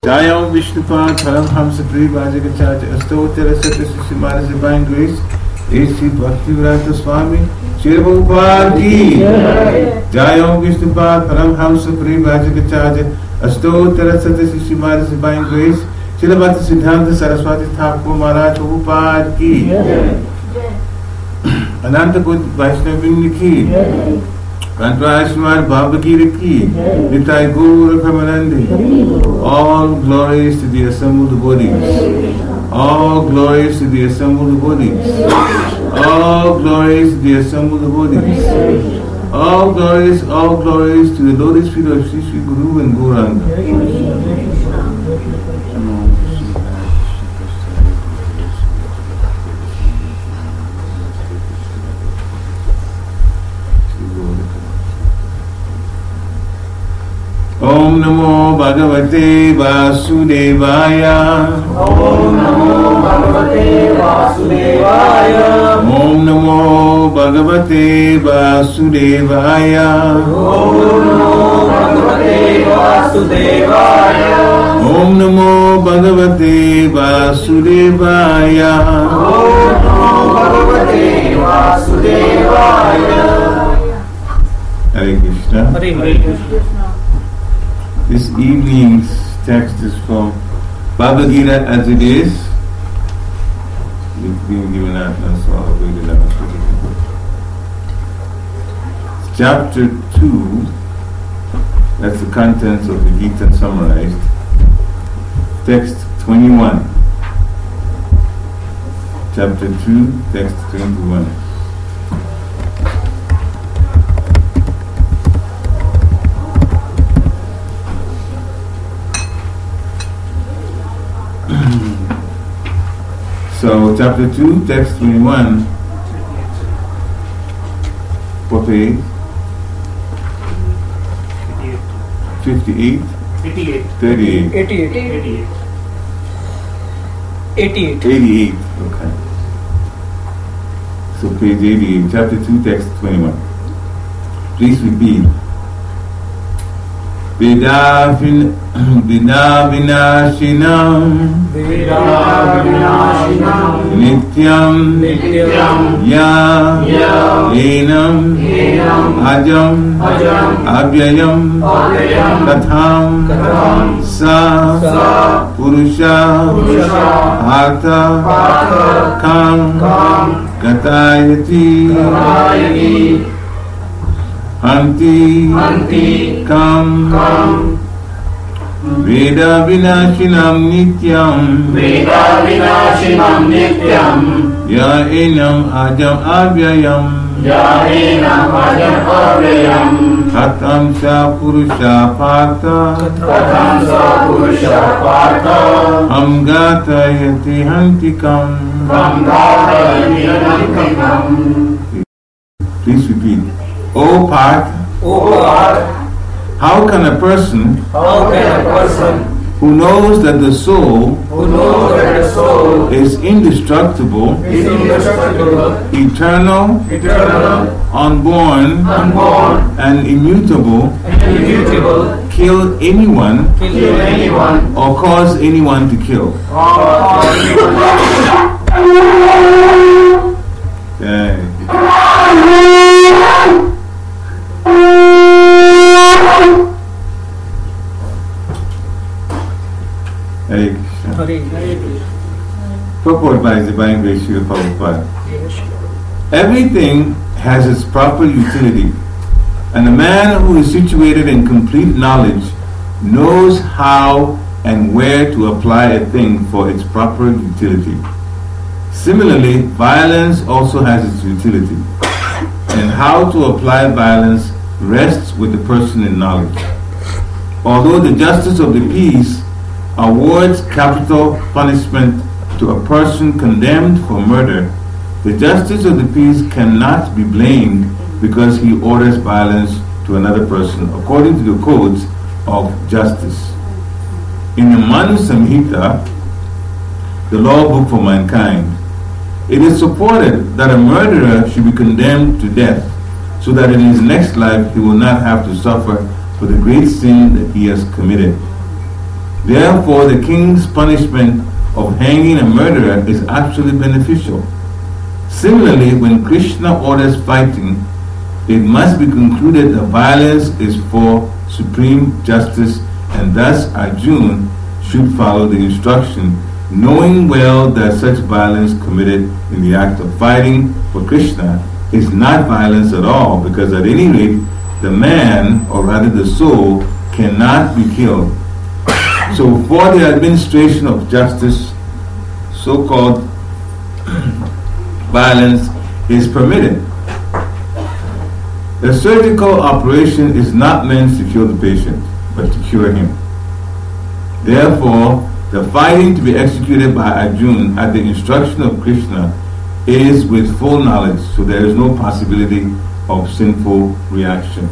Jayam Vishnupad Paramhamsa Parivajagacharya Astottara Satyashimaras Divine Grace A.C. Bhaktivedanta Swami Srila Prabhupada Ki Jayam Vishnupad Paramhamsa Parivajagacharya Astottara Satyashimaras Divine Grace Srila Bhaktisiddhanta Saraswati Thakur Maharaj Prabhupada Ki Ananta Buddha Vaishnavini Ki Kantrashmar Baba Gita Ki Nitai Guru Pramanandi. All glories to the assembled devotees. All glories to the assembled devotees. All glories to the assembled devotees. All glories to the lotus feet of Sri Sri Guru and Gauranga. Om Namo Bhagavate Vasudevaya. Om Namo Bhagavate Vasudevaya. Om Namo Bhagavate Vasudevaya. Om Namo Bhagavate Vasudevaya. Om Namo Bhagavate Vasudevaya. Om Namo Bhagavate Vasudevaya. Hare Krishna. Hare Krishna. This evening's text is from Bhagavad Gita as it is. It's being given out now, so I'll read it out. Chapter 2, that's the contents of the Gita summarized. Text 21. Chapter 2, text 21. So, chapter 2, text 21. What page? 58? 88. 38? 88. 88. 88, okay. So, page 88, chapter 2, text 21. Please repeat. Vida vinashinam Nityam Ya Enam Ajam Abhyayam Katham Sa Purusha Artha Kam Gatayati Hanti Kam Veda Vinashinam Nityam Ya Enam Ajam Abhyayam Khatam Sa Purusha Partha Amgatayati Hantikam. Please repeat. O Parth, how can a person who knows that the soul is indestructible, eternal, unborn, and immutable, kill anyone or cause anyone to kill? Okay. Hare Krishna. Purport by His Divine Grace Srila Prabhupada. Everything has its proper utility, and a man who is situated in complete knowledge knows how and where to apply a thing for its proper utility. Similarly, violence also has its utility, and how to apply violence rests with the person in knowledge. Although the justice of the peace awards capital punishment to a person condemned for murder, the justice of the peace cannot be blamed because he orders violence to another person according to the codes of justice. In the Manu Samhita, the law book for mankind, it is supported that a murderer should be condemned to death so that in his next life he will not have to suffer for the great sin that he has committed. Therefore, the king's punishment of hanging a murderer is actually beneficial. Similarly, when Krishna orders fighting, it must be concluded that violence is for supreme justice, and thus Arjuna should follow the instruction, knowing well that such violence committed in the act of fighting for Krishna is not violence at all, because at any rate, the man, or rather the soul, cannot be killed. So for the administration of justice, so-called violence is permitted. The surgical operation is not meant to kill the patient, but to cure him. Therefore, the fighting to be executed by Arjuna at the instruction of Krishna is with full knowledge, so there is no possibility of sinful reaction.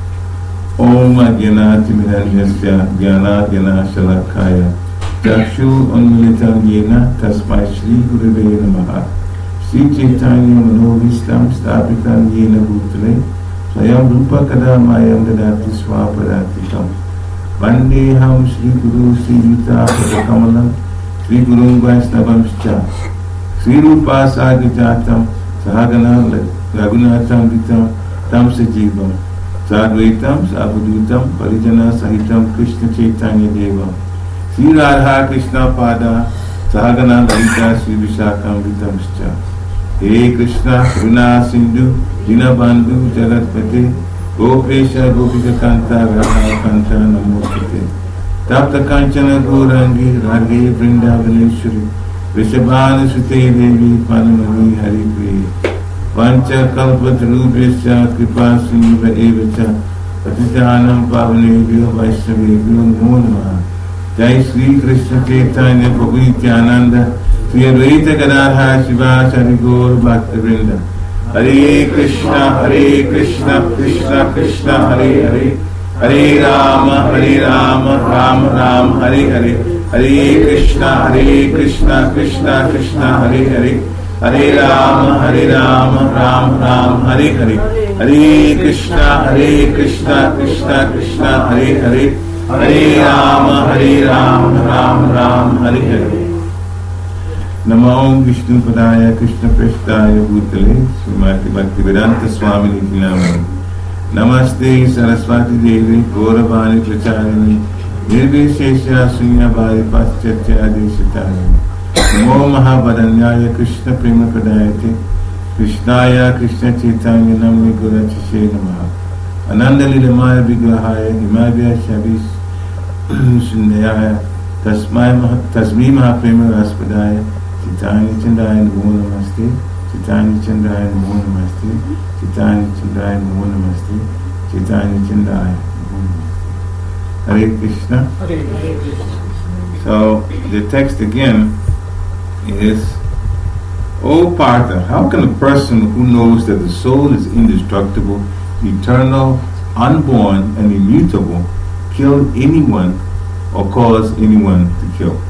Om Agyanati Miranyasya Gyana Gyana Shalakaya Chakshu Unmilitam Yena Tasmai Shri Gurave Namaha Shri Chaitanya Manovistam Stapitam Yena Bhutale Swayam Rupa Kadamayam Dadati Swapadatikam Vandeham Shri Guru Sri Yuta Padakamalam Shri Guru Vaisnavamscha Sri Rupa Sadijatam Sahagana Ragunatam Vitam Tam Sajivam Sadvaitam Sabudutam Parijana Sahitam Krishna Chaitanya Deva Sri Radha Krishna Pada Sahagana Lalita Sri Vishakam Vitamscha He Krishna Karuna Sindhu Dinabandhu Jagatpate Gopesha Gopika Kanta Radha Kanta Namostate Tapta Kanchana Gaurangi Radhe Vrindavaneshwari Vishabhana Sute Devi Panamani Hari Priya Pancha Kalpatarubhesha Kripa Sindhuva Evacha Patitanam Pavanebhyo Vaishnavebhyo Namo Namaha Jai Sri Krishna Chaitanya Prabhu Nityananda Sri Advaita Gadadhara Shiva Shari Gaur Bhaktivinoda Hare Krishna Krishna Krishna Hare Hare Hare Rama Rama Rama Hare Hare Hare Krishna Krishna Krishna Hare Hare Hare Rama Rama Hare Hare Hare Krishna Krishna Krishna Hare Hare Hare Rama Rama Hare Hare Namo Vishnu Padaya Krishna Prasthaya Bhutale Srimati Bhaktivedanta Swamini Namah Namaste Saraswati Devi Gauravani Pracharini Nirvishesha Sunyabhari Paschatya Adeshitani Namo Mahabharanyaya Krishna Prema Pradayate Krishnaya Krishna Chaitanya Namni Gurachise Namaha Ananda Lilamaya Vigrahaya Himadya Shabis Sundayaya Tasmi Mahaprema Raspadaya Chaitanya Chandaya Namo Namaste Chaitanya Chandaya Namo Namaste Chaitanya Chandaya Namo Namaste Chaitanya Chandaya Namo Namaste Hare Krishna. Hare Krishna. So the text again is, O Partha, how can a person who knows that the soul is indestructible, eternal, unborn, and immutable kill anyone or cause anyone to kill?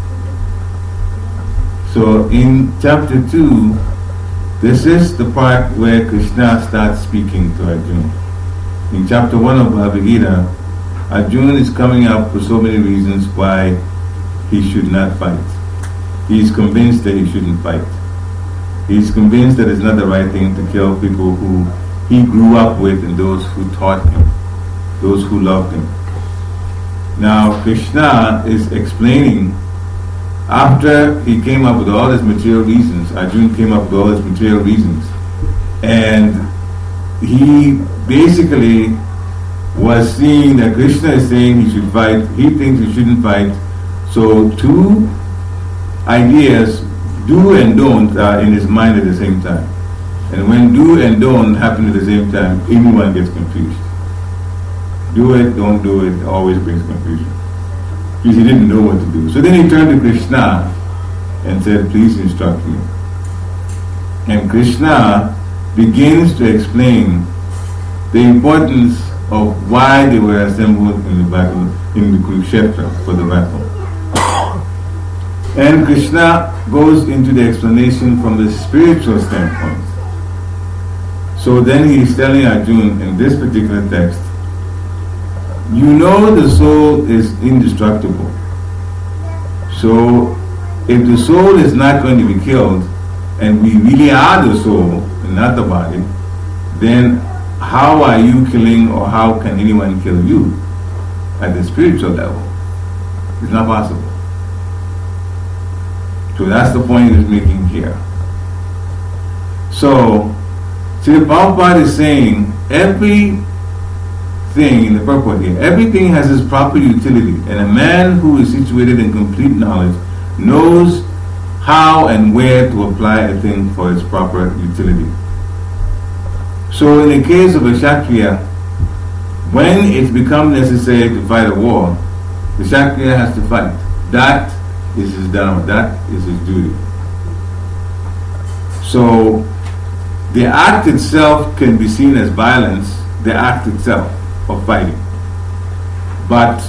So in chapter 2, this is the part where Krishna starts speaking to Arjuna. In chapter 1 of Bhagavad Gita, Arjuna is coming up for so many reasons why he should not fight. He is convinced that he shouldn't fight. He is convinced that it's not the right thing to kill people who he grew up with and those who taught him, those who loved him. Now Krishna is explaining, after he came up with all his material reasons, Arjuna came up with all his material reasons, and he basically was seeing that Krishna is saying he should fight, he thinks he shouldn't fight. So two ideas, do and don't, are in his mind at the same time. And when do and don't happen at the same time, everyone gets confused. Do it, don't do it, always brings confusion. Because he didn't know what to do. So then he turned to Krishna and said, please instruct me. And Krishna begins to explain the importance of why they were assembled in the battle, in the Kurukshetra for the battle. And Krishna goes into the explanation from the spiritual standpoint. So then he is telling Arjuna in this particular text, you know the soul is indestructible. So if the soul is not going to be killed, and we really are the soul and not the body, then how are you killing, or how can anyone kill you at the spiritual level? It's not possible. So that's the point he's making here. So, see, the Prabhupada is saying everything in the purport here, everything has its proper utility, and a man who is situated in complete knowledge knows how and where to apply a thing for its proper utility. So in the case of a Kshatriya, when it's become necessary to fight a war, the Kshatriya has to fight. That is his dharma, that is his duty. So the act itself can be seen as violence, the act itself of fighting. But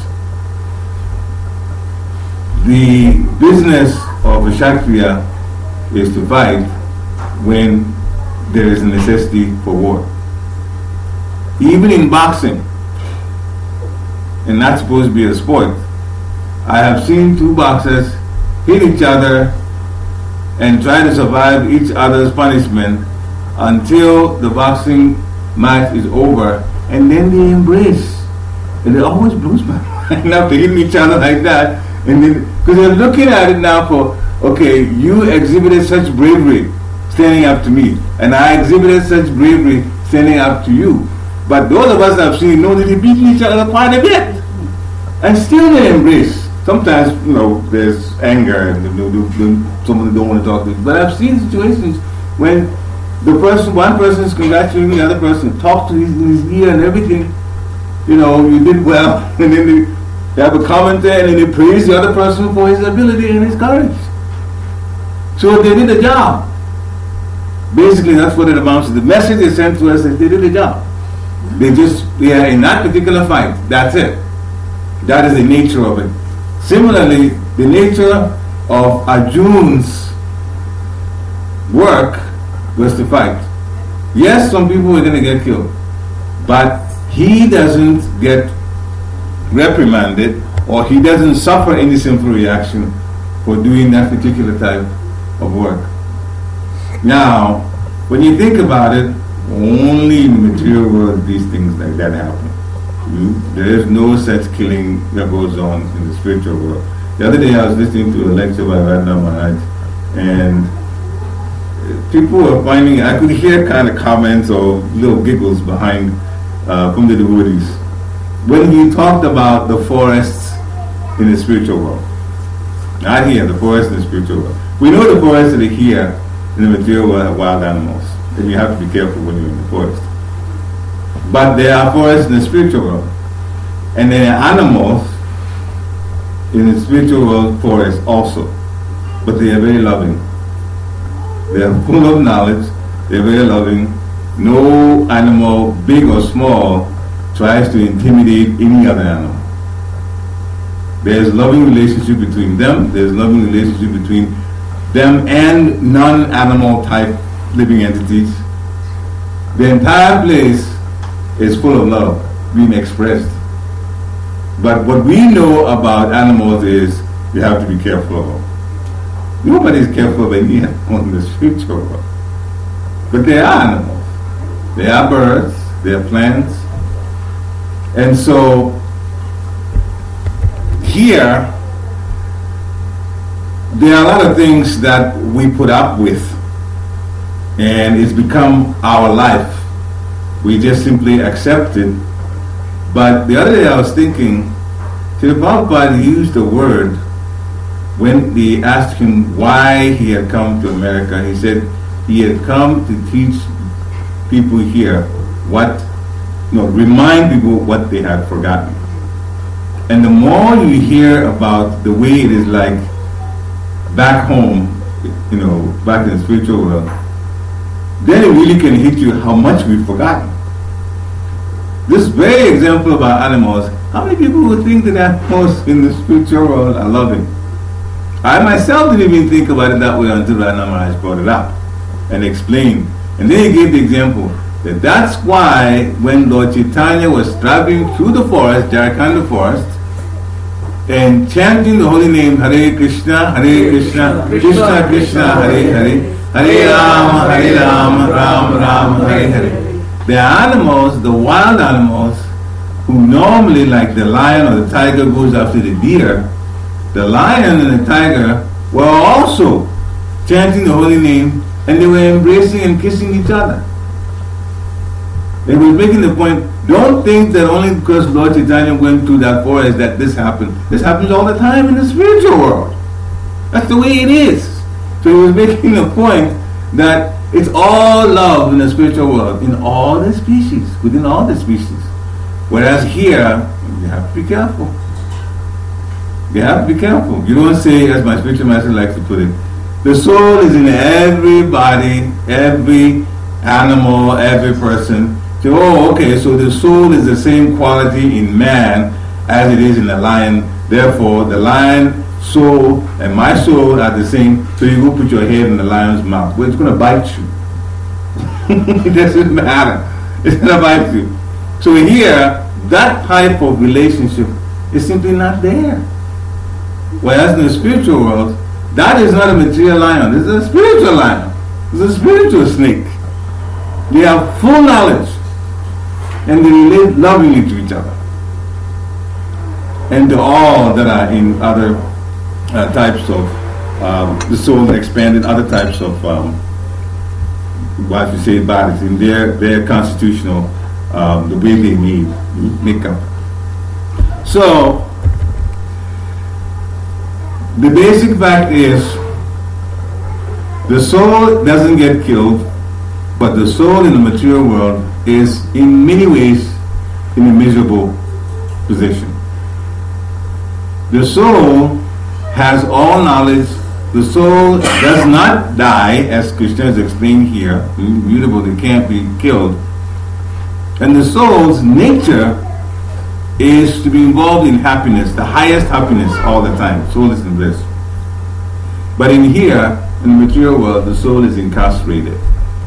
the business of a Kshatriya is to fight when there is a necessity for war. Even in boxing, and not supposed to be a sport, I have seen two boxers hit each other and try to survive each other's punishment until the boxing match is over, and then they embrace. And it always blows my mind after hitting each other like that. And then, because they're looking at it now for, okay, you exhibited such bravery standing up to me, and I exhibited such bravery standing up to you. But those of us that have seen know that they beat each other quite a bit. And still they embrace. Sometimes, there's anger and someone don't want to talk to you. But I've seen situations when one person is congratulating the other person, talk to his in his ear and everything, you did well, and then they have a commentary and then they praise the other person for his ability and his courage. So they did the job. Basically, that's what it amounts to. The message they sent to us is they did the job. They are in that particular fight. That's it. That is the nature of it. Similarly, the nature of Arjuna's work was to fight. Yes, some people are going to get killed, but he doesn't get reprimanded, or he doesn't suffer any sinful reaction for doing that particular type of work. Now, when you think about it, only in the material world these things like that happen. There is no such killing that goes on in the spiritual world. The other day I was listening to a lecture by Radha Maharaj, and people were finding, I could hear kind of comments or little giggles behind from the devotees when he talked about the forests in the spiritual world. Not here, the forests in the spiritual world. We know the forests that are here in the material world have wild animals, and you have to be careful when you're in the forest. But there are forests in the spiritual world, and there are animals in the spiritual world forest also, but they are very loving. They are full of knowledge, they are very loving. No animal, big or small, tries to intimidate any other animal. There is loving relationship between them, there is loving relationship between them and non-animal type living entities. The entire place is full of love being expressed. But what we know about animals is you have to be careful of them. Nobody is careful of any animal in the spiritual world. But there are animals. There are birds, there are plants. And so here, there are a lot of things that we put up with, and it's become our life. We just simply accept it. But the other day I was thinking, Srila Prabhupada used the word when they asked him why he had come to America. He said he had come to teach people here remind people what they had forgotten. And the more you hear about the way it is like back home, back in the spiritual world, then it really can hit you how much we've forgotten. This very example about animals, how many people would think that animals in the spiritual world are loving? I myself didn't even think about it that way until Radha Maharaj brought it up and explained. And then he gave the example that that's why when Lord Chaitanya was traveling through the forest, Jharkhand forest, and chanting the holy name Hare Krishna, Krishna Krishna, Hare Hare, Hare Rama, Rama, Hare Hare. The animals, the wild animals, who normally, like the lion or the tiger, goes after the deer, the lion and the tiger were also chanting the holy name, and they were embracing and kissing each other. They were making the point, don't think that only because Lord Chaitanya went through that forest that this happened. This happens all the time in the spiritual world. That's the way it is. So he was making the point that it's all love in the spiritual world, in all the species, within all the species. Whereas here, you have to be careful. You have to be careful. You don't say, as my spiritual master likes to put it, the soul is in everybody, every animal, every person. So, oh, okay, so the soul is the same quality in man as it is in the lion. Therefore, the lion soul and my soul are the same. So you go put your head in the lion's mouth. Well, it's going to bite you. It doesn't matter. It's going to bite you. So here, that type of relationship is simply not there. Whereas in the spiritual world, that is not a material lion. This is a spiritual lion. This is a spiritual snake. They have full knowledge. And they relate lovingly to each other. And to all that are in other types of, the soul expanded, other types of, what you say, bodies, in their constitutional, the way they make up. So, the basic fact is, the soul doesn't get killed, but the soul in the material world is in many ways in a miserable position. The soul has all knowledge. The soul does not die, as Krishna has explained here. Immutable, they can't be killed. And the soul's nature is to be involved in happiness, the highest happiness all the time. Soul is in bliss. But in here, in the material world, the soul is incarcerated.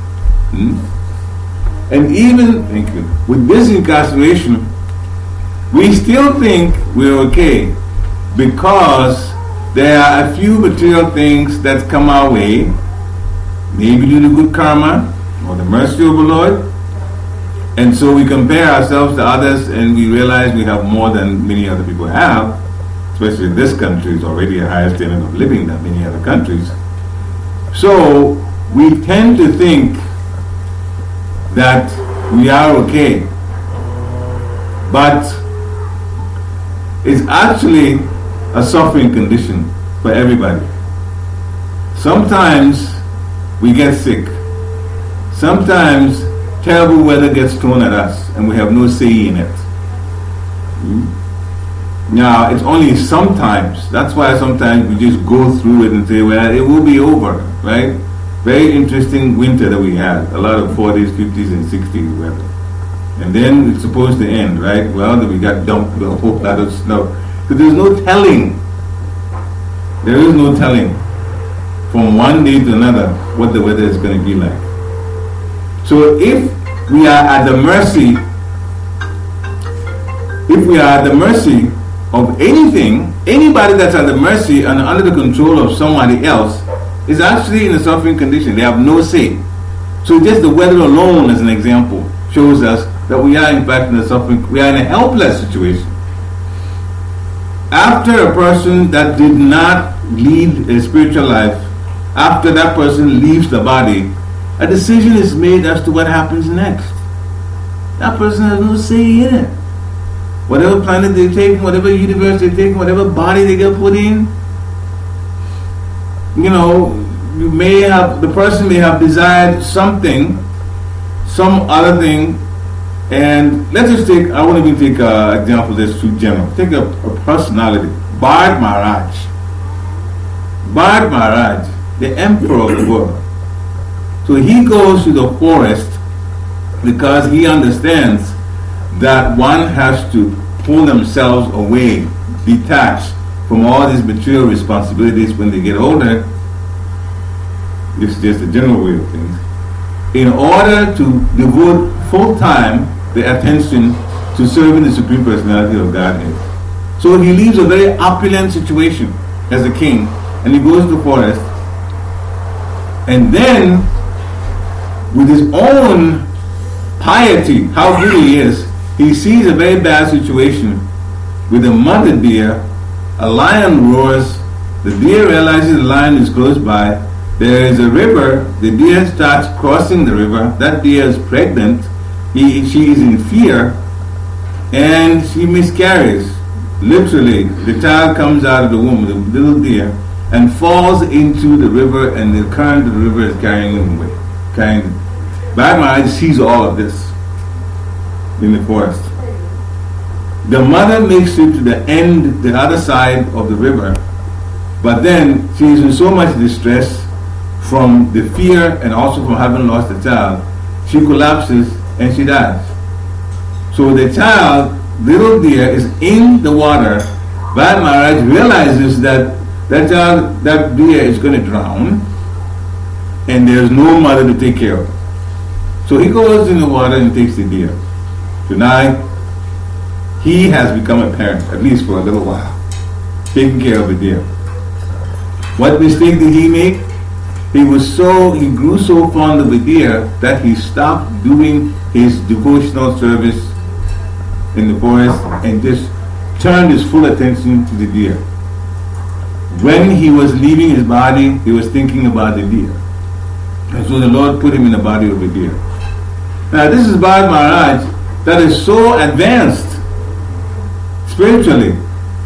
And even, thank you, with this incarceration, we still think we're okay because there are a few material things that come our way, maybe due to good karma or the mercy of the Lord. And so we compare ourselves to others and we realize we have more than many other people have, especially this country is already a higher standard of living than many other countries. So we tend to think that we are okay, but it's actually a suffering condition for everybody. Sometimes we get sick. Sometimes terrible weather gets thrown at us and we have no say in it. Now, it's only sometimes. That's why sometimes we just go through it and say, well, it will be over, right? Very interesting winter that we had. A lot of 40s, 50s, and 60s weather. And then it's supposed to end, right? Well, then we got dumped with a whole lot of snow. So there's no telling. There is no telling from one day to another what the weather is going to be like. So if we are at the mercy, of anything, anybody that's at the mercy and under the control of somebody else is actually in a suffering condition. They have no say. So just the weather alone, as an example, shows us that we are in fact in a suffering, we are in a helpless situation. After a person that did not lead a spiritual life, after that person leaves the body, a decision is made as to what happens next. That person has no say in it. Whatever planet they take, whatever universe they take, whatever body they get put in, you know, the person may have desired something, some other thing, and let's just take, I won't even take an example that's too general. Take a personality, Bharat Maharaj. Bharat Maharaj, the emperor of the world. So he goes to the forest because he understands that one has to pull themselves away, detached from all these material responsibilities when they get older. This is just a general way of things. In order to devote full time the attention to serving the Supreme Personality of Godhead. So he leaves a very opulent situation as a king, and he goes to the forest. And then, with his own piety, how good he is, he sees a very bad situation with a mother deer. A lion roars. The deer realizes the lion is close by. There is a river. The deer starts crossing the river. That deer is pregnant. She is in fear, and she miscarries. Literally, the child comes out of the womb, the little deer, and falls into the river, and the current of the river is carrying him away. Bharat Maharaj sees all of this in the forest. The mother makes it to the other side of the river, but then she is in so much distress from the fear and also from having lost the child, she collapses and she dies. So the child, little deer, is in the water. Bharat Maharaj realizes that that deer is going to drown, and there's no mother to take care of it. So he goes in the water and takes the deer. Tonight, he has become a parent, at least for a little while, taking care of the deer. What mistake did he make? He grew so fond of the deer that he stopped doing his devotional service in the forest and just turned his full attention to the deer. When he was leaving his body, he was thinking about the deer. And so the Lord put him in the body of the deer. Now this is Bharat Maharaj that is so advanced spiritually.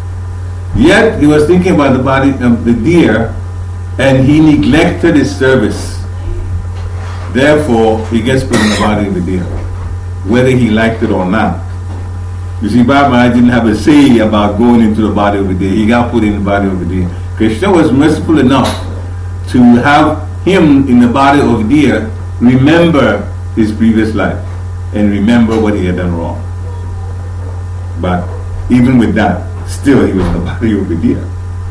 Yet he was thinking about the body of the deer, and he neglected his service. Therefore, he gets put in the body of the deer, whether he liked it or not. You see, Bharat Maharaj didn't have a say about going into the body of the deer. He got put in the body of the deer. Krishna was merciful enough to have him in the body of the deer remember his previous life and remember what he had done wrong. But even with that, still he was in the body of the deer.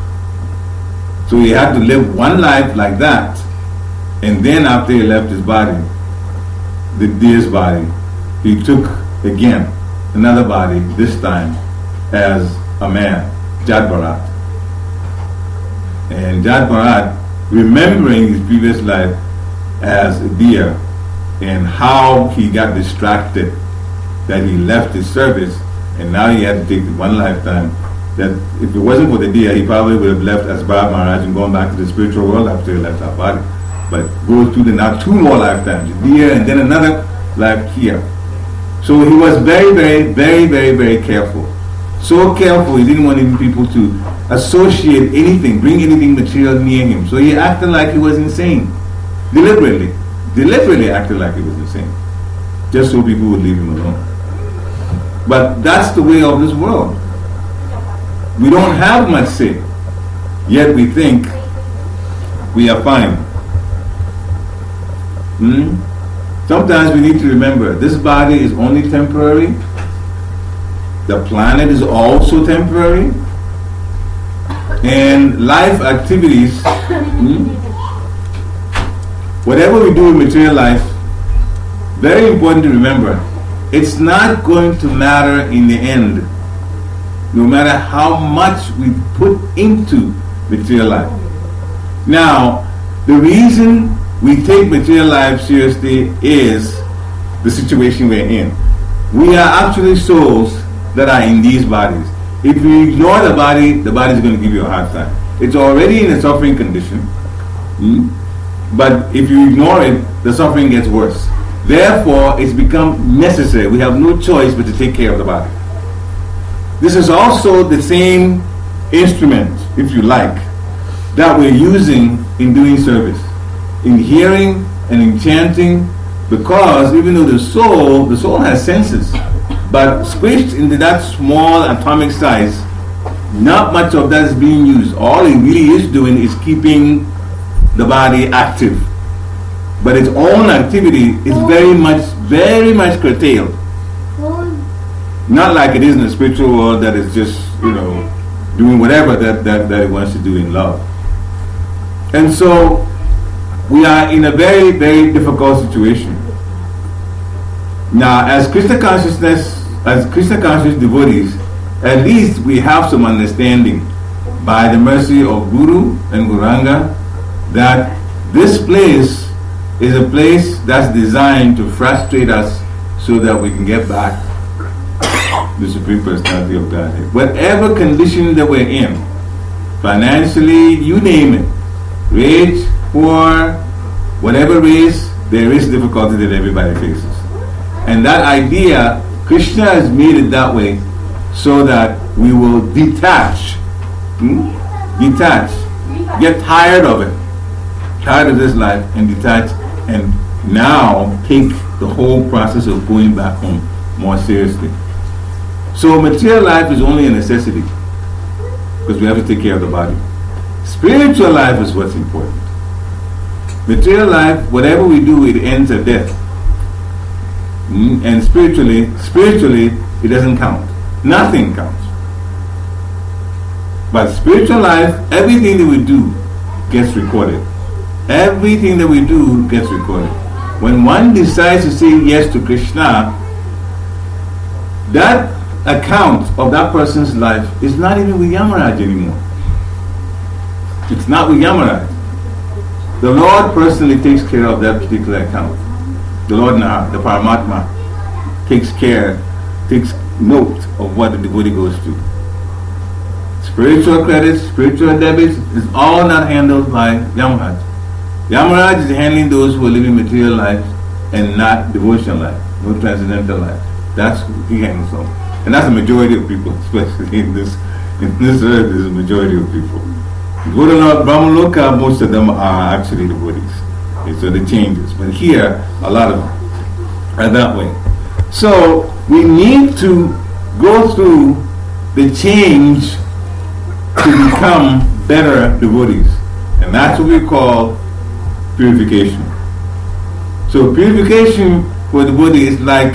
So he had to live one life like that, and then after he left his body, the deer's body, he took again another body, this time as a man, Jat Bharat. And Jat Bharat, remembering his previous life as a deer and how he got distracted, that he left his service, and now he had to take one lifetime, that if it wasn't for the deer, he probably would have left as Bharat Maharaj and gone back to the spiritual world after he left our body. But goes through now 2 more lifetimes, the deer and then another life here. So he was very, very, very, very, very careful. So careful, he didn't want even people to associate anything, bring anything material near him. So he acted like he was insane. Deliberately acted like he was insane. Just so people would leave him alone. But that's the way of this world. We don't have much say, yet we think we are fine. Sometimes we need to remember this body is only temporary. The planet is also temporary. And life activities, whatever we do in material life, very important to remember, it's not going to matter in the end, no matter how much we put into material life. Now, the reason we take material life seriously is the situation we're in. We are actually souls that are in these bodies. If you ignore the body is going to give you a hard time. It's already in a suffering condition, but if you ignore it, the suffering gets worse. Therefore, it's become necessary. We have no choice but to take care of the body. This is also the same instrument, if you like, that we're using in doing service, in hearing and in chanting, because even though the soul has senses, but squished into that small atomic size, not much of that is being used. All it really is doing is keeping the body active. But its own activity is very much curtailed. Not like it is in the spiritual world that is just, doing whatever that it wants to do in love. And so, we are in a very, very difficult situation. Now, as Krishna conscious devotees, at least we have some understanding by the mercy of Guru and Guranga that this place is a place that's designed to frustrate us so that we can get back the Supreme Personality of Godhead. Whatever condition that we're in, financially, you name it, rich, poor, whatever race, there is difficulty that everybody faces. And that idea, Krishna has made it that way so that we will detach, get tired of it, tired of this life, and detach, and now take the whole process of going back home more seriously. So material life is only a necessity because we have to take care of the body. Spiritual life is what's important. Material life, whatever we do, it ends at death. And spiritually, it doesn't count. Nothing counts. But spiritual life, everything that we do gets recorded. Everything that we do gets recorded. When one decides to say yes to Krishna, that account of that person's life is not even with Yamaraj anymore. It's not with Yamaraj. The Lord personally takes care of that particular account. The Lord Naha, the Paramatma, takes note of what the devotee goes through. Spiritual credits, spiritual debits is all not handled by Yamaraj. Yamaraj is handling those who are living material life and not devotional life, no transcendental life. That's who he handles them. And that's the majority of people, especially in this earth, is a majority of people. Go to Lord Brahmaloka, most of them are actually devotees. Okay, so the changes. But here, a lot of them are that way. So we need to go through the change to become better devotees. And that's what we call purification. So purification for the devotee is like,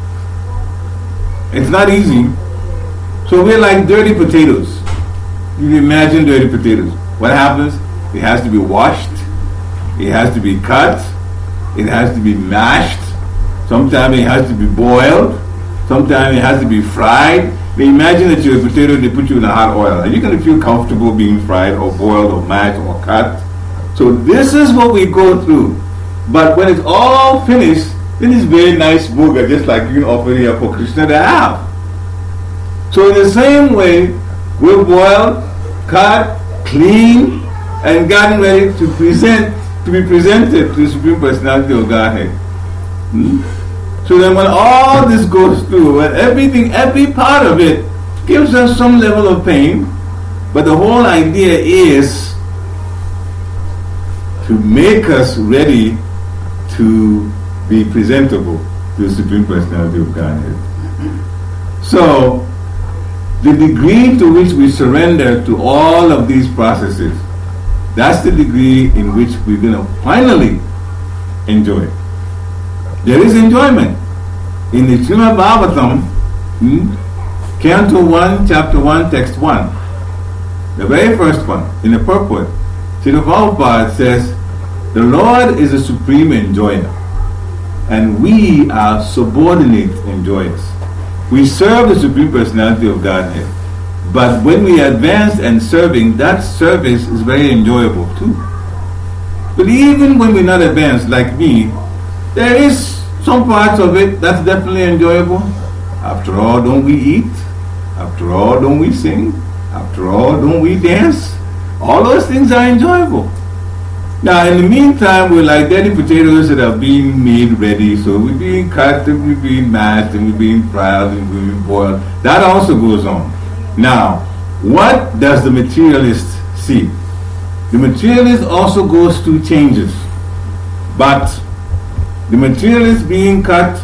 it's not easy. So we're like dirty potatoes. You can imagine dirty potatoes. What happens? It has to be washed. It has to be cut. It has to be mashed. Sometimes it has to be boiled. Sometimes it has to be fried. They imagine that you're a potato, they put you in a hot oil. Are you going to feel comfortable being fried or boiled or mashed or cut? So this is what we go through. But when it's all finished, then it's very nice bhoga, just like you can offer here for Krishna to have. So in the same way, we're boiled, cut, clean, and gotten ready to be presented to the Supreme Personality of Godhead. So then when all this goes through, when every part of it gives us some level of pain, but the whole idea is to make us ready to be presentable to the Supreme Personality of Godhead. So the degree to which we surrender to all of these processes, that's the degree in which we're going to finally enjoy. There is enjoyment. In the Srimad Bhagavatam, Canto 1, Chapter 1, Text 1, the very first one, in the purport, Srila Prabhupada says, the Lord is a supreme enjoyer, and we are subordinate enjoyers. We serve the Supreme Personality of Godhead, but when we advance and serving, that service is very enjoyable too. But even when we're not advanced, like me, there is some parts of it that's definitely enjoyable. After all, don't we eat? After all, don't we sing? After all, don't we dance? All those things are enjoyable. Now, in the meantime, we're like dirty potatoes that are being made ready. So we're being cut, and we're being mashed, and we're being fried, and we're being boiled. That also goes on. Now, what does the materialist see? The materialist also goes through changes. But the materialist being cut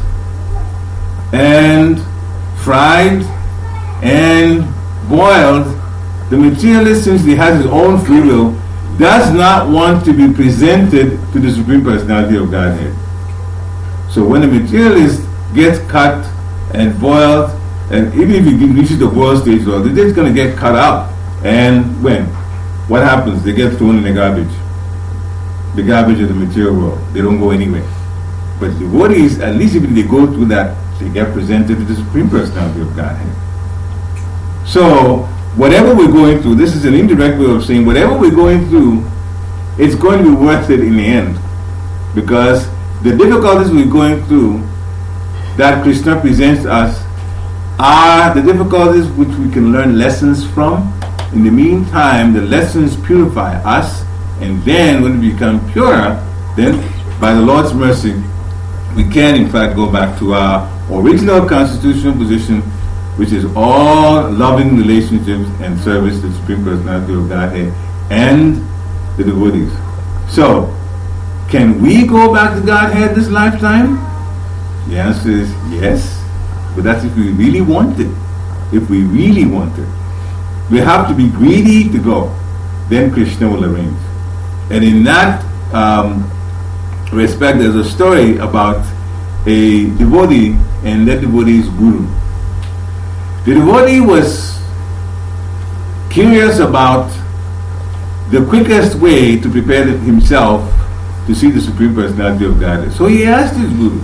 and fried and boiled, the materialist, since he has his own free will, does not want to be presented to the Supreme Personality of Godhead. So when the materialist gets cut and boiled, and even if he reaches the boiled stage, they're just going to get cut up. And what happens? They get thrown in the garbage. The garbage of the material world. They don't go anywhere. But the devotees, at least if they go through that, they get presented to the Supreme Personality of Godhead. So, whatever we're going through, this is an indirect way of saying whatever we're going through, it's going to be worth it in the end. Because the difficulties we're going through that Krishna presents us are the difficulties which we can learn lessons from. In the meantime, the lessons purify us, and then when we become purer, then by the Lord's mercy, we can in fact go back to our original constitutional position, which is all loving relationships and service to the Supreme Personality of Godhead and the devotees. So, can we go back to Godhead this lifetime? The answer is yes, but that's if we really want it. If we really want it. We have to be greedy to go. Then Krishna will arrange. And in that respect, there's a story about a devotee and that devotee's guru. The devotee was curious about the quickest way to prepare himself to see the Supreme Personality of Godhead. So he asked his guru,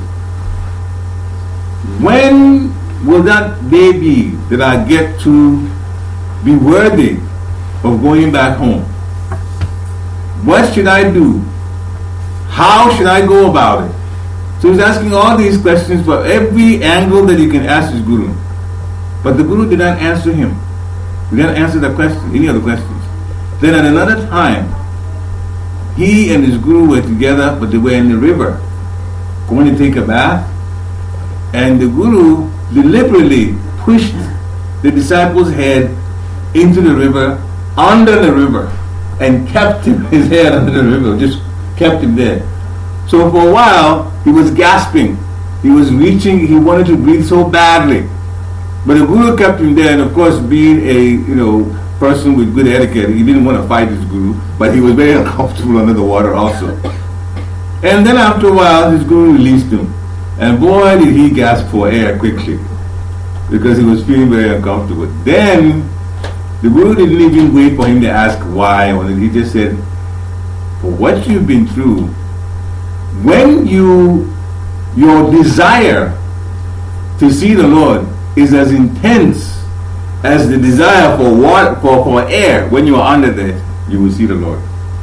when will that day be that I get to be worthy of going back home? What should I do? How should I go about it? So he's asking all these questions for every angle that he can ask his guru. But the guru did not answer him. He didn't answer the question, any of the questions. Then at another time, he and his guru were together, but they were in the river, going to take a bath. And the guru deliberately pushed the disciple's head into the river, under the river, and kept his head under the river, just kept him there. So for a while, he was gasping. He was reaching, he wanted to breathe so badly. But the guru kept him there, and of course, being a person with good etiquette, he didn't want to fight his guru, but he was very uncomfortable under the water also. And then after a while, his guru released him. And boy, did he gasp for air quickly, because he was feeling very uncomfortable. Then, the guru didn't even wait for him to ask why, or he just said, for what you've been through, when your desire to see the Lord is as intense as the desire for water, for air, when you are under there, you will see the Lord.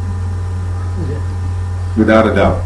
Without a doubt.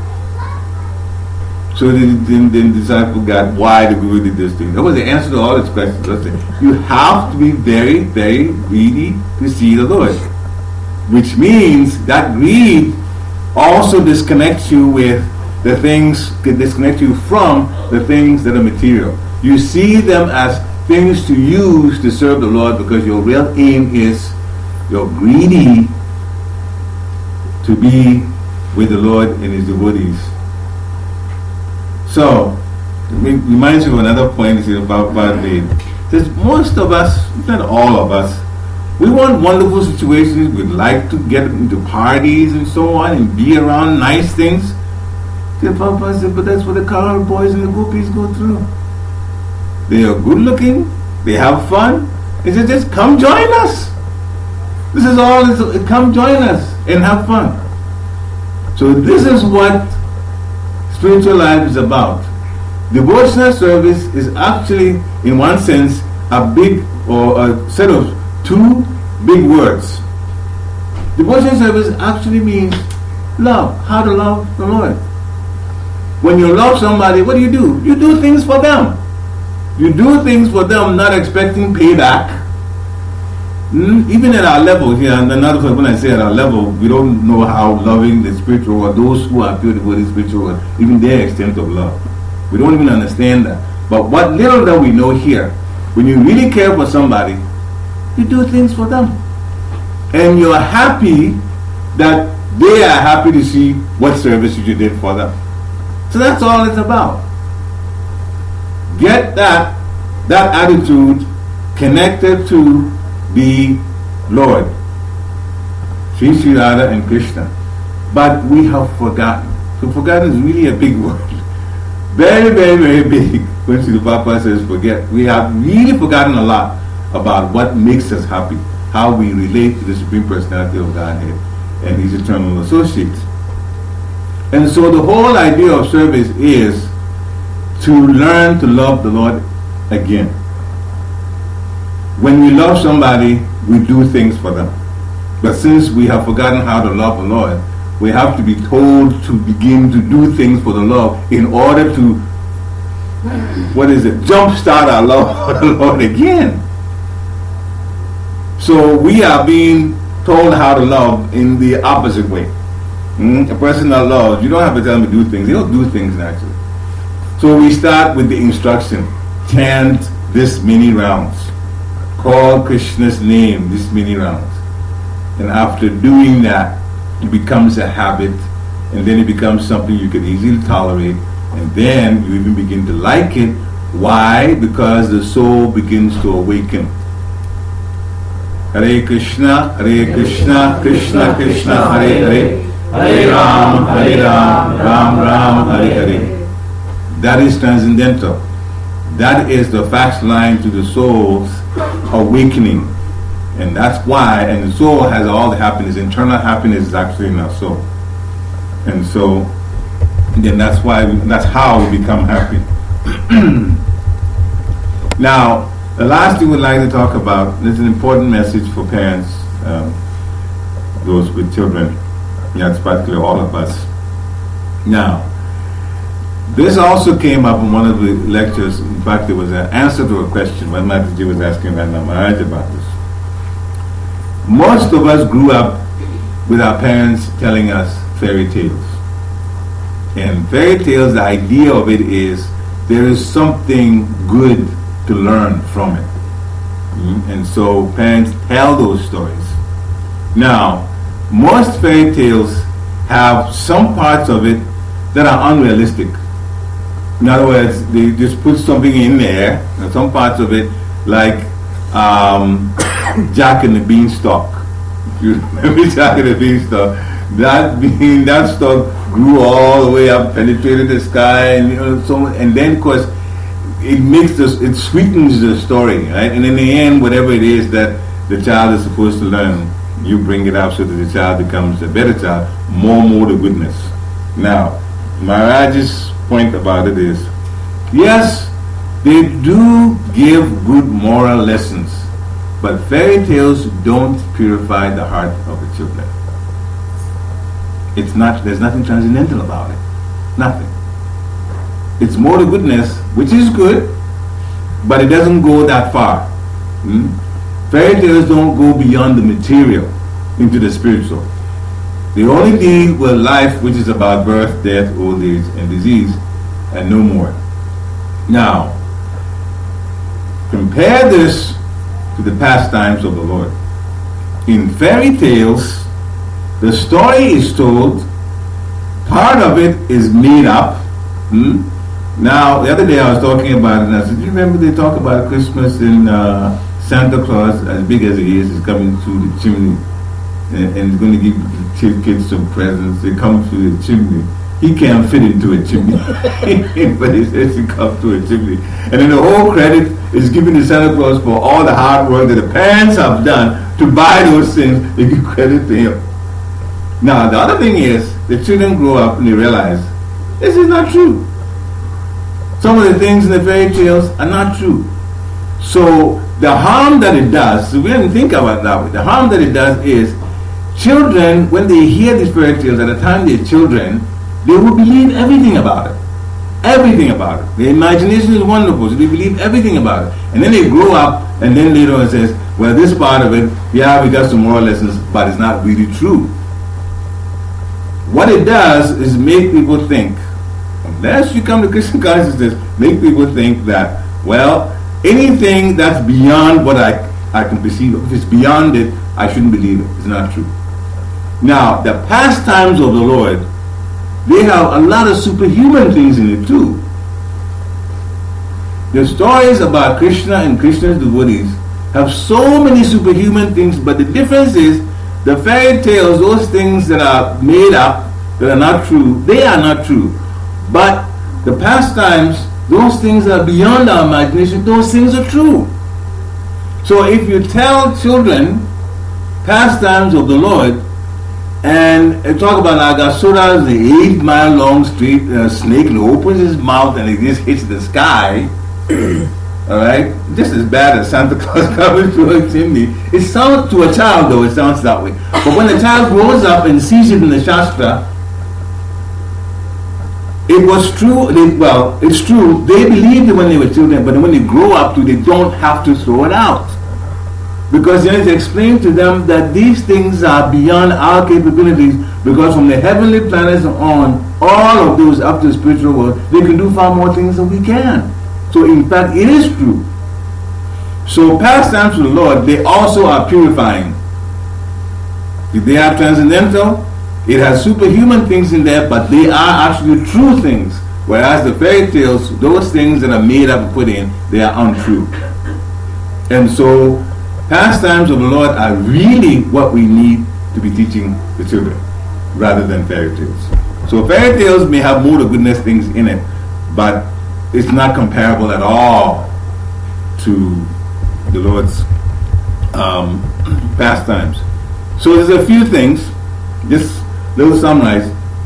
So then the disciple got why the guru did this thing. That was the answer to all his questions. You have to be very, very greedy to see the Lord. Which means that greed also disconnects you with the things, disconnect you from the things that are material. You see them as things to use to serve the Lord, because your real aim is you're greedy to be with the Lord and His devotees. So, it reminds me of another point about made. Says most of us, not all of us, we want wonderful situations. We'd like to get into parties and so on and be around nice things. The Prabhupada said, but that's what the cowherd boys and the gopis go through. They are good looking, they have fun. He said, just come join us. This is all, come join us and have fun. So this is what spiritual life is about. Devotional service is actually, in one sense, a big, or a set of two big words. Devotional service actually means love, how to love the Lord. When you love somebody, what do? You do things for them. You do things for them, not expecting payback. Even at our level here, and another when I say at our level, we don't know how loving the spiritual, or those who are pure devotees spiritual, or even their extent of love. We don't even understand that. But what little that we know here, when you really care for somebody, you do things for them. And you're happy that they are happy to see what service you did for them. So that's all it's about. Get that attitude connected to the Lord, Sri Radha and Krishna. But we have forgotten. So forgotten is really a big word. Very, very, very big. When Sri Prabhupada says forget, we have really forgotten a lot about what makes us happy, how we relate to the Supreme Personality of Godhead and His eternal associates. And so the whole idea of service is to learn to love the Lord again. when we love somebody, we do things for them. But since we have forgotten how to love the Lord, we have to be told to begin to do things for the Lord in order to, jumpstart our love for the Lord again. So we are being told how to love in the opposite way. A person that loves, you don't have to tell them to do things. They don't do things naturally. So we start with the instruction. Chant this many rounds. Call Krishna's name this many rounds. And after doing that, it becomes a habit, and then it becomes something you can easily tolerate, and then you even begin to like it. Why? Because the soul begins to awaken. Hare Krishna, Krishna Krishna, Hare Hare, Hare Ram, Ram Ram, Hare Hare. That is transcendental. That is the fast line to the soul's awakening. And that's why, and the soul has all the happiness. Internal happiness is actually in our soul. And so, then that's how we become happy. Now, the last thing we'd like to talk about, this is an important message for parents, those with children. That's particularly all of us. Now, this also came up in one of the lectures. In fact, there was an answer to a question. One Mataji was asking Rana Maharaj about this. Most of us grew up with our parents telling us fairy tales. And fairy tales, the idea of it is there is something good to learn from it. And so parents tell those stories. Now, most fairy tales have some parts of it that are unrealistic. In other words, they just put something in there, and some parts of it, like Jack and the Beanstalk. If you remember Jack and the Beanstalk, that stalk grew all the way up, penetrated the sky, and and then of course it sweetens the story, right? And in the end, whatever it is that the child is supposed to learn, you bring it up so that the child becomes a better child, more the goodness. Now, Maharaj's point about it is, yes, they do give good moral lessons, but fairy tales don't purify the heart of the children. There's nothing transcendental about it. Nothing. It's more the goodness, which is good, but it doesn't go that far. Fairy tales don't go beyond the material into the spiritual. They only deal with life, which is about birth, death, old age, and disease, and no more. Now, compare this to the pastimes of the Lord. In fairy tales, the story is told, part of it is made up. Now, the other day I was talking about it, and I said, do you remember they talk about Christmas in Santa Claus, as big as he is coming through the chimney, and he's going to give the kids some presents. They come through the chimney. He can't fit into a chimney, but he says he comes through a chimney. And then the whole credit is given to Santa Claus for all the hard work that the parents have done to buy those things. They give credit to him. Now, the other thing is, the children grow up and they realize, this is not true. Some of the things in the fairy tales are not true. So, the harm that it does, so we didn't think about that way. The harm that it does is, children, when they hear these fairy tales, at the time they're children, they will believe everything about it. Everything about it. Their imagination is wonderful, so they believe everything about it. And then they grow up, and then later on it says, well, this part of it, yeah, we got some moral lessons, but it's not really true. What it does is make people think, unless you come to Christian consciousness, make people think that, well, anything that's beyond what I can perceive, if it's beyond it, I shouldn't believe it. It's not true. Now, the pastimes of the Lord, they have a lot of superhuman things in it too. The stories about Krishna and Krishna's devotees have so many superhuman things, but the difference is the fairy tales, those things that are made up, that are not true, they are not true. But the pastimes, those things are beyond our imagination, those things are true. So if you tell children pastimes of the Lord, and talk about Agasura, the 8-mile long snake, and opens his mouth and it just hits the sky, Alright? Just as bad as Santa Claus coming through a chimney. It sounds, to a child though, it sounds that way. But when the child grows up and sees it in the Shastra, it was true, it's true, they believed it when they were children, but when they grow up, they don't have to throw it out. Because then it's explained to them that these things are beyond our capabilities, because from the heavenly planets on, all of those up to the spiritual world, they can do far more things than we can. So in fact, it is true. So pastimes to the Lord, they also are purifying. If they are transcendental, it has superhuman things in there, but they are actually true things. Whereas the fairy tales, those things that are made up and put in, they are untrue. And so pastimes of the Lord are really what we need to be teaching the children, rather than fairy tales. So fairy tales may have more of goodness things in it, but it's not comparable at all to the Lord's pastimes. So there's a few things, just little summarize.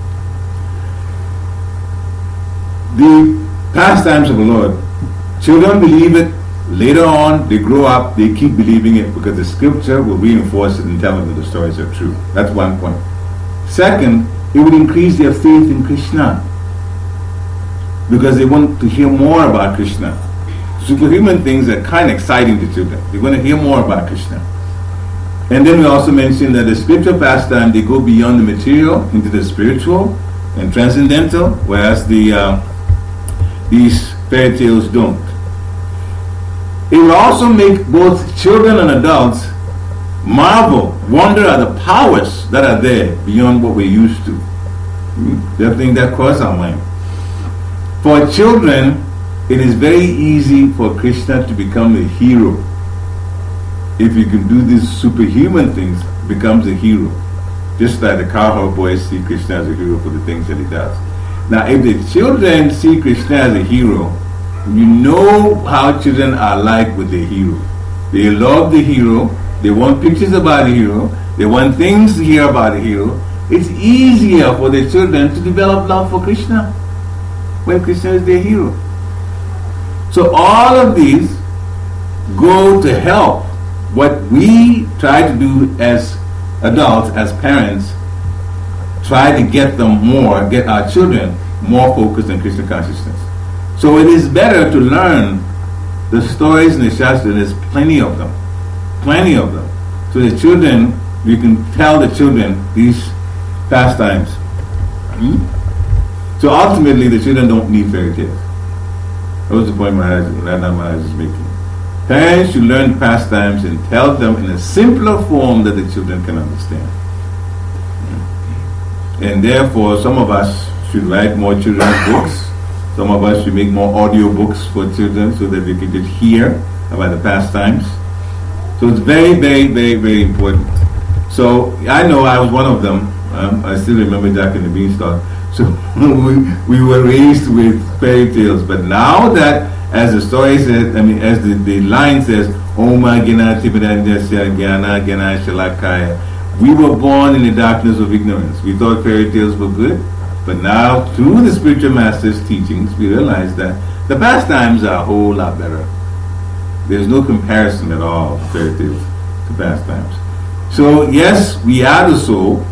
The pastimes of the Lord, children believe it. Later on, they grow up, they keep believing it because the scripture will reinforce it and tell them that the stories are true. That's one point. Second, it would increase their faith in Krishna because they want to hear more about Krishna. Superhuman things are kind of exciting to children. They want to hear more about Krishna. And then we also mentioned that the spiritual pastime, they go beyond the material into the spiritual and transcendental, whereas these fairy tales don't. It will also make both children and adults marvel, wonder at the powers that are there beyond what we're used to. The thing that crosses our mind. For children, it is very easy for Krishna to become a hero. If you can do these superhuman things, becomes a hero. Just like the cowherd boys see Krishna as a hero for the things that he does. Now, if the children see Krishna as a hero, you know how children are like with the hero. They love the hero. They want pictures about the hero. They want things to hear about the hero. It's easier for the children to develop love for Krishna when Krishna is their hero. So all of these go to help what we try to do as adults, as parents, try to get our children more focused on Krishna consciousness. So it is better to learn the stories in the Shastra. There's plenty of them. Plenty of them. So the children, you can tell the children these pastimes. So ultimately, the children don't need fairy tales. That was the point Radha Maharaj is making. Parents should learn pastimes and tell them in a simpler form that the children can understand. And therefore, some of us should write more children's books. Some of us should make more audio books for children so that they can just hear about the pastimes. So it's very, very, very, very important. So I know I was one of them. I still remember Jack and the Beanstalk. So we were raised with fairy tales. But now that, as the story says, as the line says, Oma Gena Tibidandasya Gyana Gena Shalakaya, we were born in the darkness of ignorance. We thought fairy tales were good. But now, through the spiritual master's teachings, we realize that the pastimes are a whole lot better. There's no comparison at all to fairy tales to pastimes. So, yes, we are the soul.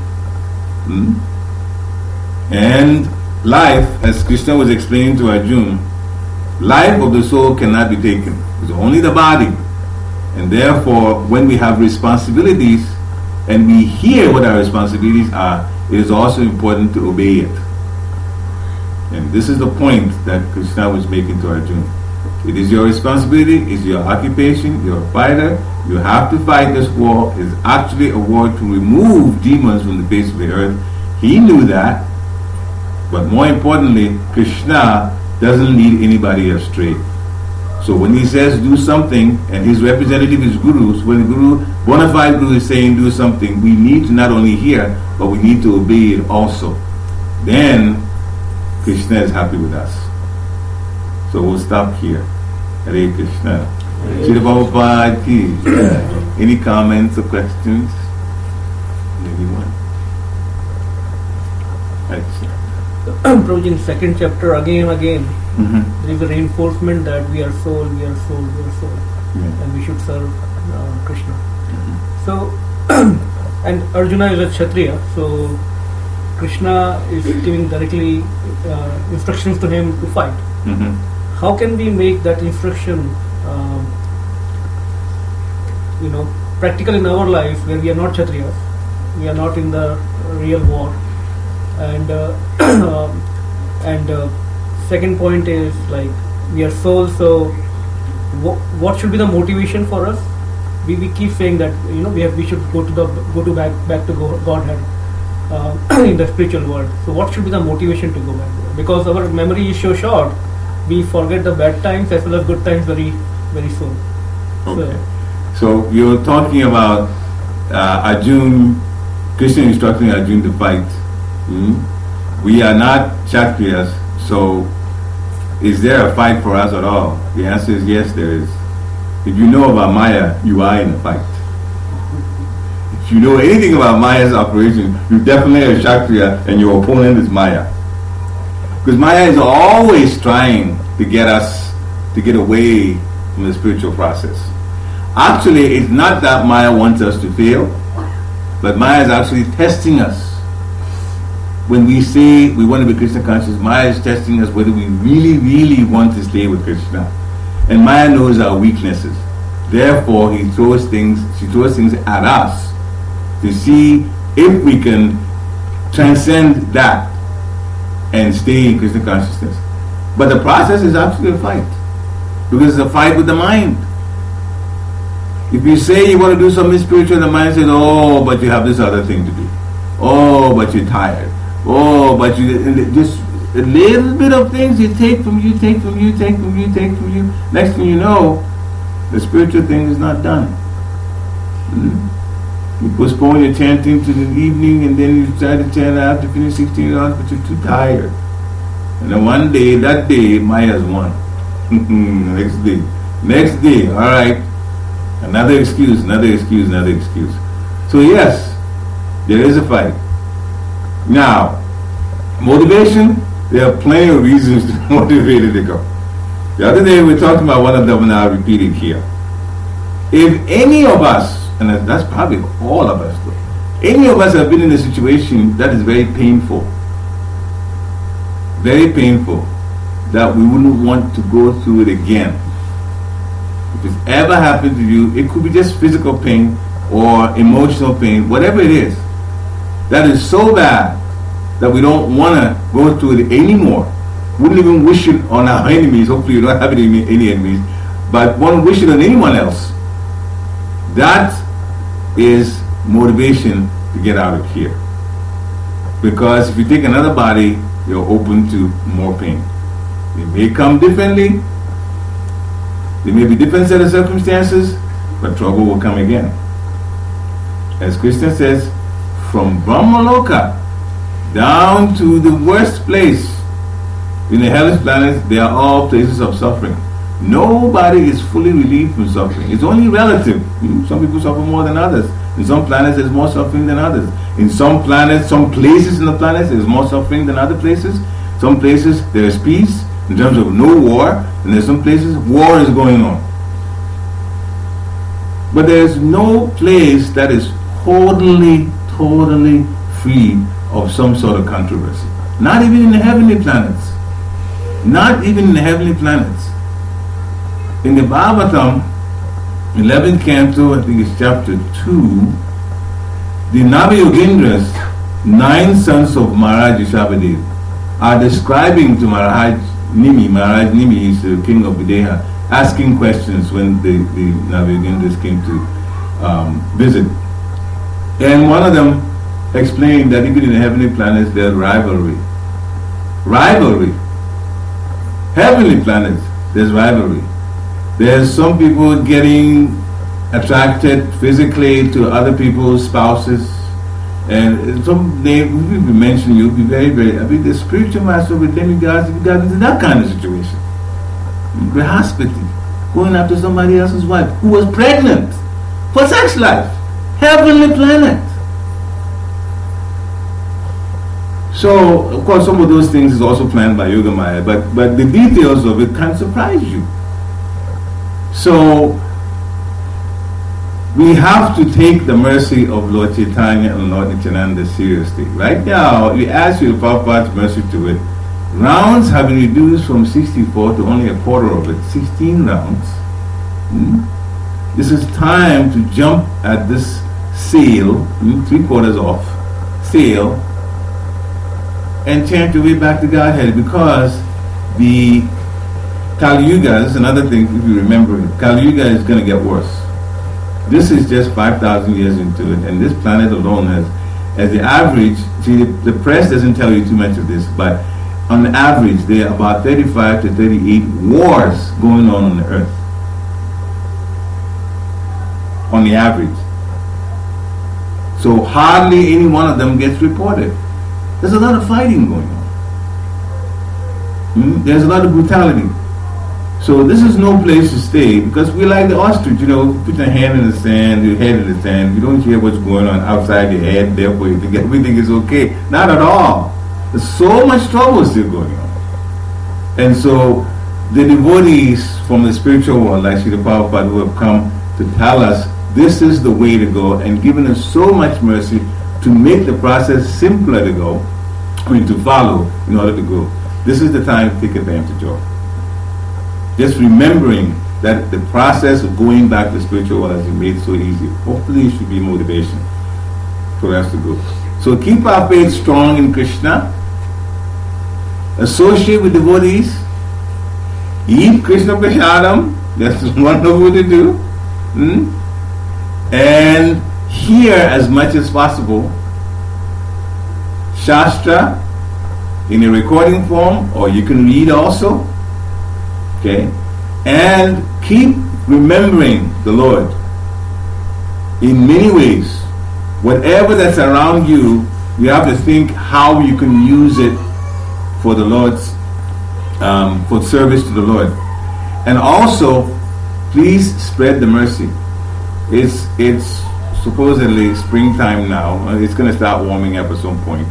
And life, as Krishna was explaining to Arjuna, life of the soul cannot be taken. It's only the body. And therefore, when we have responsibilities and we hear what our responsibilities are, it is also important to obey it. And this is the point that Krishna was making to Arjuna. It is your responsibility, it's your occupation, you're a fighter, you have to fight this war. It's actually a war to remove demons from the face of the earth. He knew that, but more importantly, Krishna doesn't lead anybody astray. So when he says do something, and his representative is gurus, when the guru, bona fide guru is saying do something, we need to not only hear, but we need to obey it also. Then Krishna is happy with us. So we'll stop here. Hare Krishna. Srila Prabhupada ki. Any comments or questions? Anyone? Excellent. Prabhuji, in second chapter, again and again, Mm-hmm. there is a reinforcement that we are soul, we are soul, we are soul, Yeah. and we should serve Krishna. Mm-hmm. So, and Arjuna is a Kshatriya, so Krishna is giving directly instructions to him to fight. Mm-hmm. How can we make that instruction, practical in our life, where we are not Kshatriyas, we are not in the real war, and second point is like we are souls. So, what should be the motivation for us? We keep saying that we should go back to Godhead in the spiritual world. So, what should be the motivation to go back there? Because our memory is so short, we forget the bad times as well as good times very, very soon. Okay. So you're talking about Arjuna, Krishna instructing Arjuna to fight. We are not Kshatriyas, so is there a fight for us at all? The answer is yes, there is. If you know about Maya, you are in a fight. If you know anything about Maya's operation, you're definitely a Kshatriya and your opponent is Maya. Because Maya is always trying to get us to get away from the spiritual process. Actually, it's not that Maya wants us to fail, but Maya is actually testing us. When we say we want to be Krishna conscious, Maya is testing us whether we really, really want to stay with Krishna. And Maya knows our weaknesses. Therefore, she throws things at us to see if we can transcend that and stay in Krishna consciousness. But the process is actually a fight. Because it's a fight with the mind. If you say you want to do something spiritual, the mind says, oh, but you have this other thing to do. Oh, but you're tired. Oh, but just a little bit of things you take from you, take from you, take from you, take from you. Next thing you know, the spiritual thing is not done. You postpone your chanting to the evening, and then you try to chant after finish 16 hours, but you're too tired. And then one day, that day, Maya's won. Next day, all right. Another excuse. So yes, there is a fight. Now, motivation, there are plenty of reasons to be motivated to go. The other day we were talking about one of them, and I'll repeat it here. If any of us, and that's probably all of us though, any of us have been in a situation that is very painful, that we wouldn't want to go through it again. If it's ever happened to you, it could be just physical pain or emotional pain, whatever it is, that is so bad that we don't want to go through it anymore. Wouldn't even wish it on our enemies. Hopefully you don't have any enemies, but won't wish it on anyone else. That is motivation to get out of here. Because if you take another body, you're open to more pain. It may come differently. There may be different set of circumstances, but trouble will come again. As Krishna says, from Brahmaloka down to the worst place in the hellish planets, they are all places of suffering. Nobody is fully relieved from suffering. It's only relative. Some people suffer more than others. In some planets there's more suffering than others. In some planets, some places in the planets there's more suffering than other places. Some places there is peace in terms of no war, and there's some places war is going on. But there's no place that is totally free of some sort of controversy. Not even in the heavenly planets. Not even in the heavenly planets. In the Bhagavatam, 11th canto, I think it's chapter 2, the Navayogindras, 9 sons of Maharaj Rishabhadev, are describing to Maharaj Nimi is the king of Videha, asking questions when the Navayogindras came to visit. And one of them explained that even in the heavenly planets there's rivalry. Heavenly planets, there's rivalry. There's some people getting attracted physically to other people's spouses, and some they will be mentioning, you'll be very, the spiritual master with demigods, you got into that kind of situation. Brihaspati, going after somebody else's wife who was pregnant for sex life. Heavenly planet. So, of course, some of those things is also planned by Yogamaya, but the details of it can surprise you. So, we have to take the mercy of Lord Chaitanya and Lord Nityananda seriously. Right now, we ask you Prabhupada's mercy to it. Rounds have been reduced from 64 to only a quarter of it, 16 rounds. This is time to jump at this sail, 3/4 off, sail, and chant your way back to Godhead, because the Kali Yuga, this is another thing if you remember it, Kali Yuga is going to get worse. This is just 5,000 years into it, and this planet alone has, as the average, see the press doesn't tell you too much of this, but on average there are about 35 to 38 wars going on the earth. On the average. So hardly any one of them gets reported. There's a lot of fighting going on. There's a lot of brutality. So this is no place to stay, because we like the ostrich, put your hand in the sand, your head in the sand. You don't hear what's going on outside your head, therefore you think everything is okay. Not at all. There's so much trouble still going on. And so the devotees from the spiritual world, like Srila Prabhupada, who have come to tell us this is the way to go, and given us so much mercy to make the process simpler to go, to follow in order to go. This is the time to take advantage of. Just remembering that the process of going back to the spiritual world has been made so easy. Hopefully it should be motivation for us to go. So keep our faith strong in Krishna. Associate with devotees. Eat Krishna Prasadam. That's wonderful to do. And hear as much as possible Shastra in a recording form, or you can read also. Okay? And keep remembering the Lord in many ways. Whatever that's around you, you have to think how you can use it for the Lord's, for service to the Lord. And also, please spread the mercy. It's supposedly springtime now. It's going to start warming up at some point.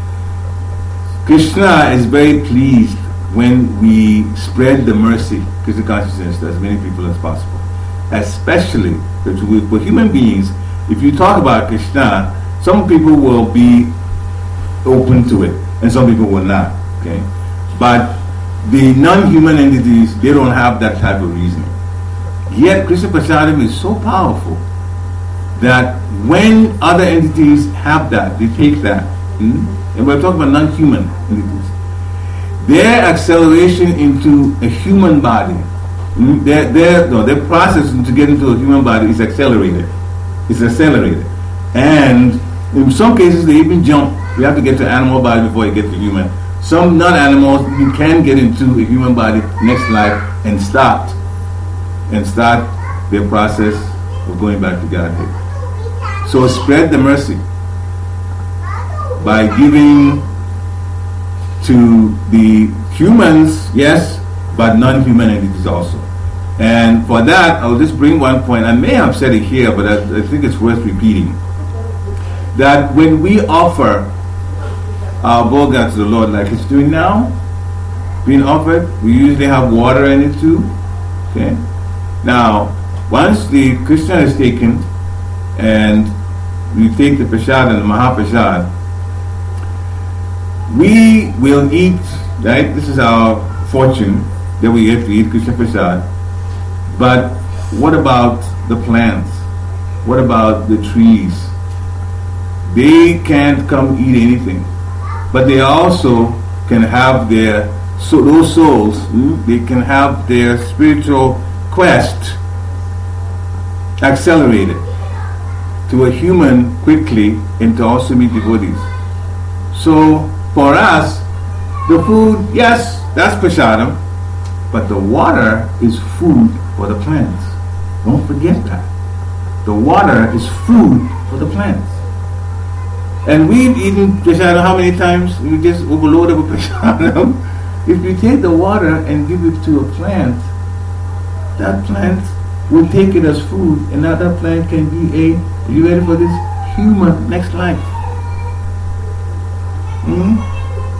Krishna is very pleased when we spread the mercy, Krishna consciousness, to as many people as possible. Especially for human beings, if you talk about Krishna, some people will be open to it, and some people will not. Okay, but the non-human entities, they don't have that type of reasoning. Yet Krishna Prasadam is so powerful that when other entities have that, they take that, and we're talking about non-human entities, their acceleration into a human body, their process to get into a human body is accelerated. It's accelerated. And in some cases they even jump. You have to get to animal body before you get to human. Some non-animals, you can get into a human body next life and start their process of going back to Godhead. So spread the mercy by giving to the humans, yes, but non-human entities also. And for that, I'll just bring one point. I may have said it here, but I think it's worth repeating. That when we offer our bhoga to the Lord, like it's doing now, being offered, we usually have water in it too. Okay. Now, once the Krishna is taken, and we take the prasad and the Mahaprasad, we will eat, right? This is our fortune that we get to eat Krishna Prasad. But what about the plants? What about the trees? They can't come eat anything, but they also can have their, so those souls, they can have their spiritual quest accelerated to a human quickly and to also meet devotees. So for us, the food, yes, that's prasadam, but the water is food for the plants. Don't forget that. The water is food for the plants. And we've eaten prasadam how many times? We just overload of prasadam. If you take the water and give it to a plant, that plant will take it as food, and now that plant can be a, are you ready for this? Human next life.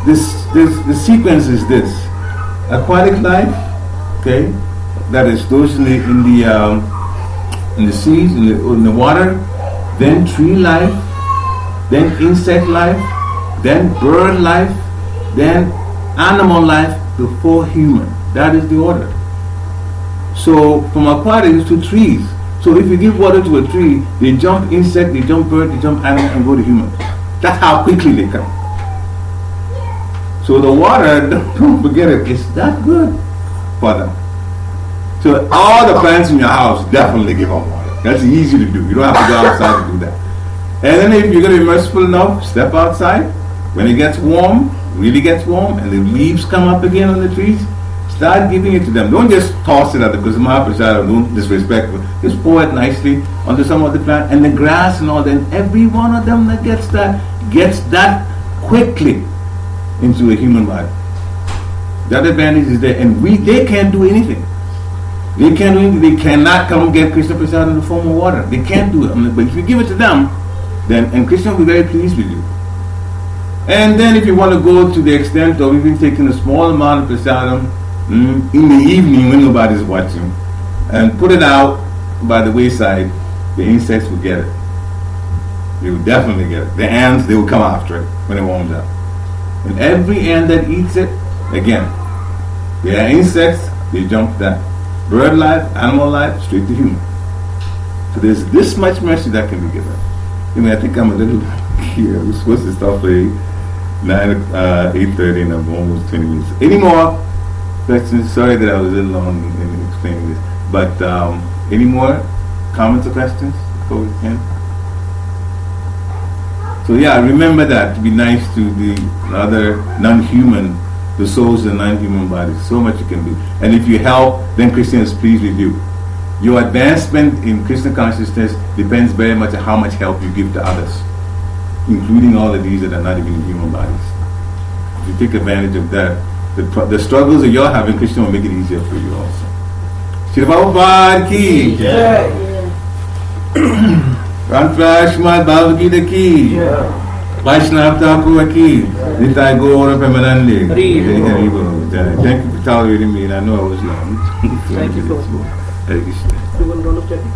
the sequence is this: aquatic life, okay, that is those in the seas, in the water, then tree life, then insect life, then bird life, then animal life before human. That is the order. So from aquatics to trees. So if you give water to a tree, they jump insect, they jump bird, they jump animal, and go to human. That's how quickly they come. So the water, don't forget it, it's that good for them. So all the plants in your house definitely give them water. That's easy to do. You don't have to go outside to do that. And then if you're going to be merciful enough, step outside. When it gets warm, really gets warm, and the leaves come up again on the trees, start giving it to them. Don't just toss it at them, because don't disrespect it. Just pour it nicely onto some of the plant and the grass and all that. And every one of them that gets that quickly into a human body. That advantage is there. And they can't do anything. They can't do anything. They cannot come get Krishna Prasad in the form of water. They can't do it. But if you give it to them, and Krishna will be very pleased with you. And then if you want to go to the extent of even taking a small amount of prasadam in the evening when nobody's watching, and put it out by the wayside, the insects will get it. They will definitely get it. The ants, they will come after it when it warms up. And every ant that eats it, again, they are insects, they jump that. Bird life, animal life, straight to human. So there's this much mercy that can be given. I mean, I think I'm a little here. We're supposed to stop at 8:30 and I'm almost 20 minutes. Any more questions? Sorry that I was a little long in explaining this. But any more comments or questions before we end? So yeah, remember that, to be nice to the other non-human, the souls in non-human bodies. So much you can do. And if you help, then Krishna is pleased with you. Your advancement in Krishna consciousness depends very much on how much help you give to others, including all of these that are not even in human bodies. If you take advantage of that, the struggles that you're having, Krishna will make it easier for you also. Srila Prabhupada ki jai. Rantrashmad Bhagavad Gita ki jai. Vaishnava Thakur ki Nitai Gaura Premanande. Thank you for tolerating me, and I know I was long. Thank you so much. Hare Krishna. You want round of chanting?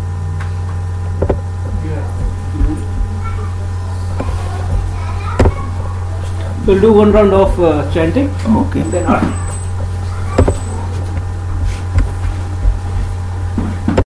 We'll do one round of chanting. Okay. Then